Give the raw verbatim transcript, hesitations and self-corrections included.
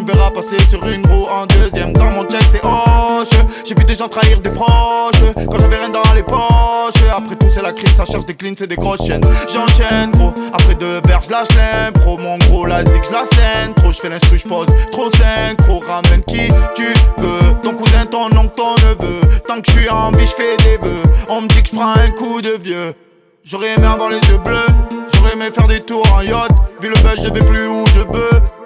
me verras passer sur une roue en deuxième. Dans mon check c'est hoche. J'ai vu des gens trahir des proches quand j'avais rien dans les poches. Après tout c'est la crise, ça cherche des cleans, c'est des grosses chaînes. J'enchaîne gros, après deux verres j'lâche l'impro. Mon gros la zig j'la scène. Trop j'fais l'instru j'pose, trop synchro. Ramène qui tu veux, ton cousin, ton oncle, ton neveu. Tant que j'suis en vie j'fais des vœux. On me dit que j'prends un coup de vieux. J'aurais aimé avoir les yeux bleus, j'aurais aimé faire des tours en yacht. Vu le buzz je vais plus où je veux.